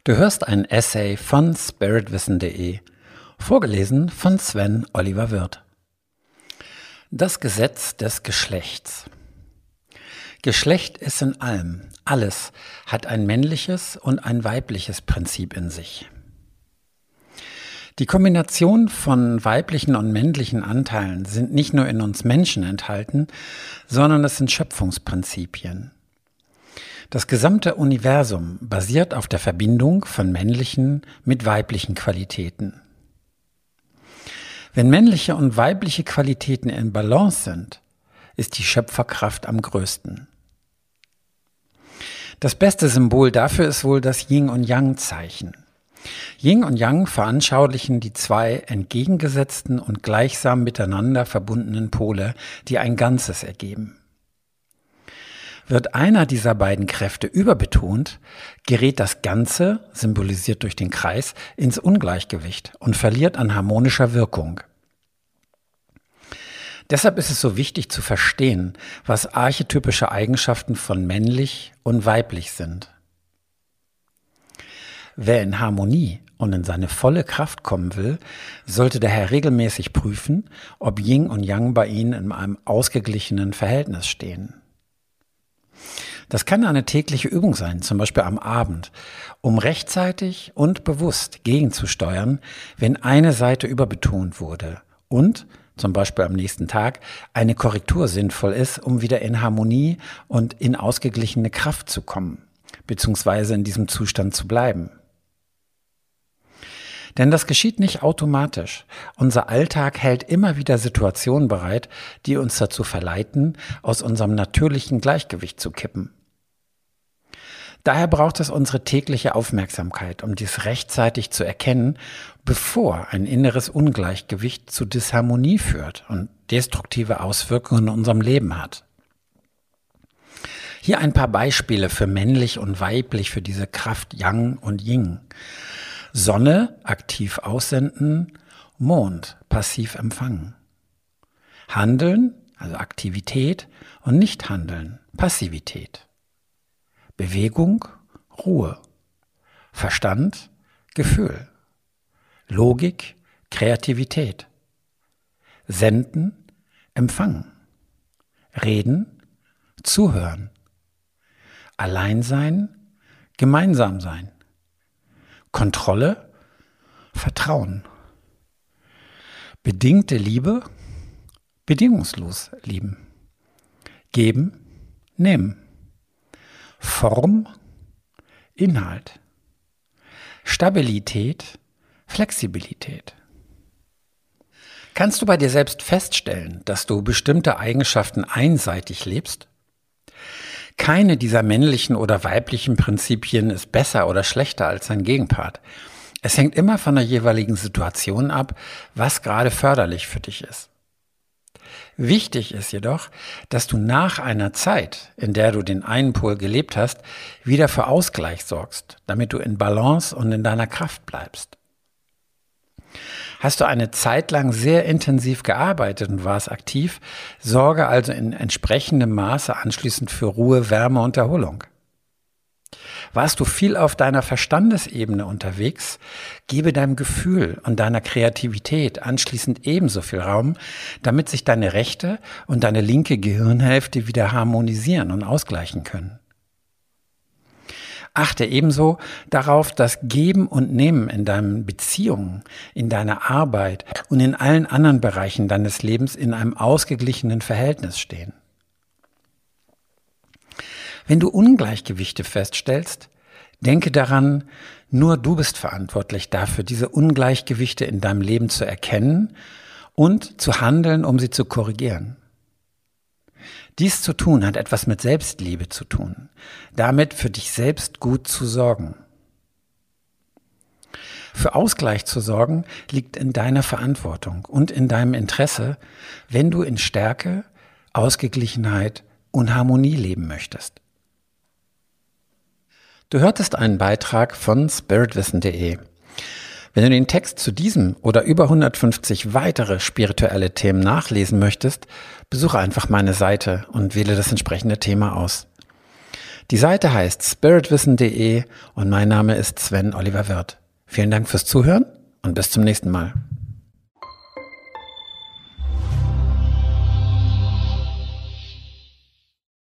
Du hörst ein Essay von spiritwissen.de, vorgelesen von Sven Oliver Wirth. Das Gesetz des Geschlechts. Geschlecht ist in allem, alles hat ein männliches und ein weibliches Prinzip in sich. Die Kombination von weiblichen und männlichen Anteilen sind nicht nur in uns Menschen enthalten, sondern es sind Schöpfungsprinzipien. Das gesamte Universum basiert auf der Verbindung von männlichen mit weiblichen Qualitäten. Wenn männliche und weibliche Qualitäten in Balance sind, ist die Schöpferkraft am größten. Das beste Symbol dafür ist wohl das Yin- und Yang-Zeichen. Yin und Yang veranschaulichen die zwei entgegengesetzten und gleichsam miteinander verbundenen Pole, die ein Ganzes ergeben. Wird einer dieser beiden Kräfte überbetont, gerät das Ganze, symbolisiert durch den Kreis, ins Ungleichgewicht und verliert an harmonischer Wirkung. Deshalb ist es so wichtig zu verstehen, was archetypische Eigenschaften von männlich und weiblich sind. Wer in Harmonie und in seine volle Kraft kommen will, sollte daher regelmäßig prüfen, ob Yin und Yang bei ihnen in einem ausgeglichenen Verhältnis stehen. Das kann eine tägliche Übung sein, zum Beispiel am Abend, um rechtzeitig und bewusst gegenzusteuern, wenn eine Seite überbetont wurde und, zum Beispiel am nächsten Tag, eine Korrektur sinnvoll ist, um wieder in Harmonie und in ausgeglichene Kraft zu kommen, beziehungsweise in diesem Zustand zu bleiben. Denn das geschieht nicht automatisch. Unser Alltag hält immer wieder Situationen bereit, die uns dazu verleiten, aus unserem natürlichen Gleichgewicht zu kippen. Daher braucht es unsere tägliche Aufmerksamkeit, um dies rechtzeitig zu erkennen, bevor ein inneres Ungleichgewicht zu Disharmonie führt und destruktive Auswirkungen in unserem Leben hat. Hier ein paar Beispiele für männlich und weiblich für diese Kraft Yang und Yin. Sonne, aktiv aussenden, Mond, passiv empfangen. Handeln, also Aktivität, und Nichthandeln, Passivität. Bewegung, Ruhe. Verstand, Gefühl. Logik, Kreativität. Senden, empfangen. Reden, zuhören. Alleinsein, gemeinsam sein. Kontrolle, Vertrauen. Bedingte Liebe, bedingungslos lieben. Geben, nehmen. Form, Inhalt. Stabilität, Flexibilität. Kannst du bei dir selbst feststellen, dass du bestimmte Eigenschaften einseitig lebst? Keine dieser männlichen oder weiblichen Prinzipien ist besser oder schlechter als sein Gegenpart. Es hängt immer von der jeweiligen Situation ab, was gerade förderlich für dich ist. Wichtig ist jedoch, dass du nach einer Zeit, in der du den einen Pol gelebt hast, wieder für Ausgleich sorgst, damit du in Balance und in deiner Kraft bleibst. Hast du eine Zeit lang sehr intensiv gearbeitet und warst aktiv, sorge also in entsprechendem Maße anschließend für Ruhe, Wärme und Erholung. Warst du viel auf deiner Verstandesebene unterwegs, gebe deinem Gefühl und deiner Kreativität anschließend ebenso viel Raum, damit sich deine rechte und deine linke Gehirnhälfte wieder harmonisieren und ausgleichen können. Achte ebenso darauf, dass Geben und Nehmen in deinen Beziehungen, in deiner Arbeit und in allen anderen Bereichen deines Lebens in einem ausgeglichenen Verhältnis stehen. Wenn du Ungleichgewichte feststellst, denke daran, nur du bist verantwortlich dafür, diese Ungleichgewichte in deinem Leben zu erkennen und zu handeln, um sie zu korrigieren. Dies zu tun hat etwas mit Selbstliebe zu tun, damit für dich selbst gut zu sorgen. Für Ausgleich zu sorgen liegt in deiner Verantwortung und in deinem Interesse, wenn du in Stärke, Ausgeglichenheit und Harmonie leben möchtest. Du hörtest einen Beitrag von spiritwissen.de. Wenn du den Text zu diesem oder über 150 weitere spirituelle Themen nachlesen möchtest, besuche einfach meine Seite und wähle das entsprechende Thema aus. Die Seite heißt spiritwissen.de und mein Name ist Sven Oliver Wirth. Vielen Dank fürs Zuhören und bis zum nächsten Mal.